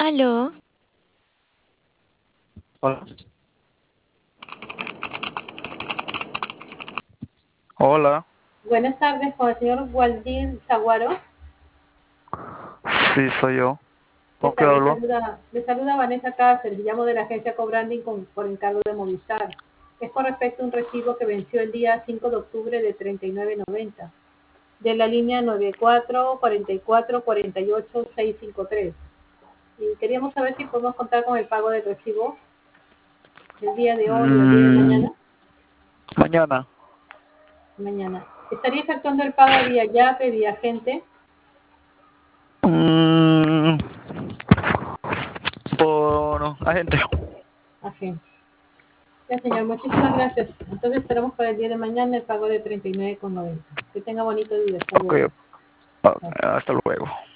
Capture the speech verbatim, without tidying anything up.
Aló, Hola. Hola, Buenas tardes, con el señor Waldir Zaguaro. sí, soy yo. ¿Qué ¿Con qué tal? Le hablo? saluda, le saluda Vanessa Cáceres, llamo de la agencia Cobranding con, por encargo de Movistar. Es con respecto a un recibo que venció el día cinco de octubre de treinta y nueve noventa de la línea nueve cuatro cuatro cuatro cuatro ocho seis cinco tres. Y queríamos saber si podemos contar con el pago del recibo el día de hoy o el día de Mm, mañana. mañana. Mañana. ¿Estaría efectuando el pago vía llave, vía agente? Mm, por agente. Agente. Ya, señor, muchísimas gracias. Entonces esperamos para el día de mañana el pago de treinta y nueve con noventa. Que tenga bonito día. Hasta Ok, luego. ok, Chao. hasta luego.